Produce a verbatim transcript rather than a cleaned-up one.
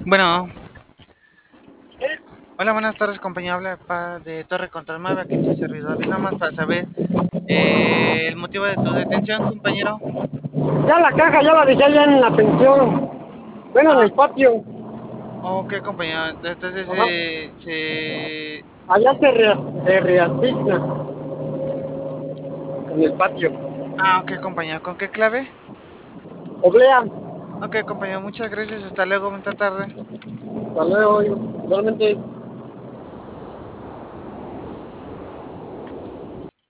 Bueno, hola, buenas tardes, compañero. Habla pa- de Torre Control nueve, aquí su servidor. Y nada más para saber eh, el motivo de tu detención, compañero. Ya la caja ya la dejé allá en la pensión. Bueno, en Ah, el patio. ok, compañero. Entonces, Ajá. eh, se... Allá se, re, se reasigna en el patio. Ah, ok, compañero. ¿Con qué clave? Oblea. Ok, compañero, muchas gracias. Hasta luego, buena tarde. Hasta luego. Igualmente.